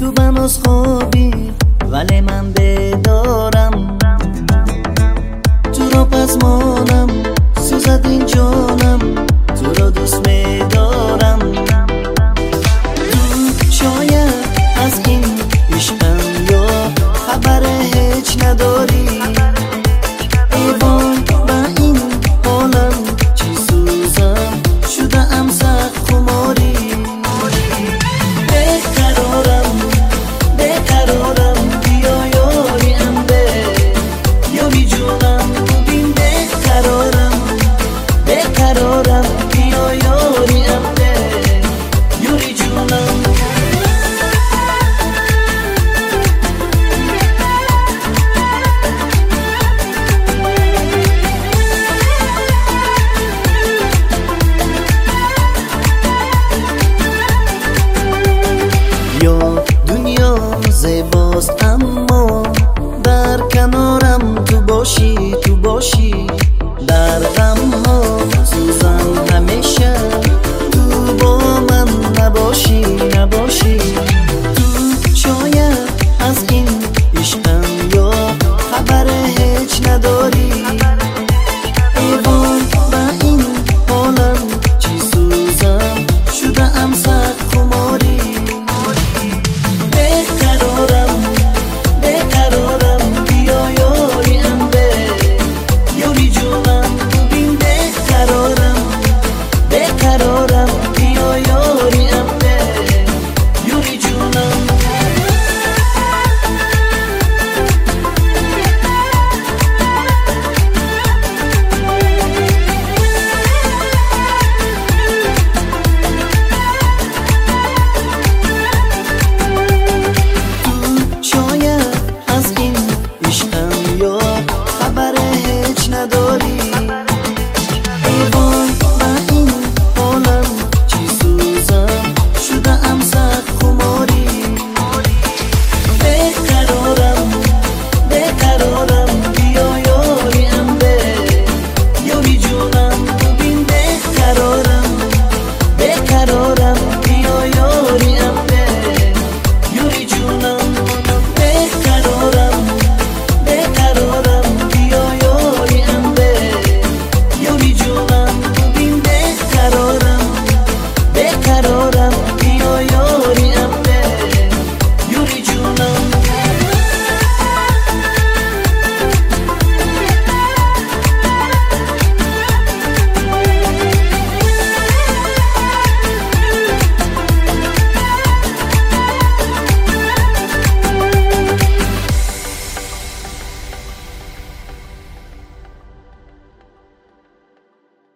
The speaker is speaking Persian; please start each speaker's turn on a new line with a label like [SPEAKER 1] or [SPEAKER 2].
[SPEAKER 1] تو بناز خوابی ولی من بیدارم، تو را پس مانم سوزد این جانم، تو را دوست میدارم. تو شاید از این عشقم یا خبر هیچ نداری، ایوان با این حالم چی سوزم شده ام سخت خماری. بیقرارم بیا یاریم به یاری جونم ببین. بیقرارم بیا یاریم به یاری جونم. یا دنیا زیباست اما در کنارم تو باشی، تو باشی در غم ها سوزم همیشه، تو با من نباشی، نباشی. تو شاید از این عشقم یا خبر هیچ نداری، ایوان با این حالم چی سوزم شده ام سخت خماری. بیقرارم بیا یاریم به یاری جونم ببین. بیقرارم بیا یاریم به یاری جونم. خبر هیچ نداری، ایوان با این حالم چی سوزم شده ام سخت خماری. بیقرارم بیا یاریم به یاری جونم ببین. بیقرارم بیا یاریم به یاری جونم. بیقرارم بیا یاریم به یاری جونم ببین. بیقرارم بیا یاریم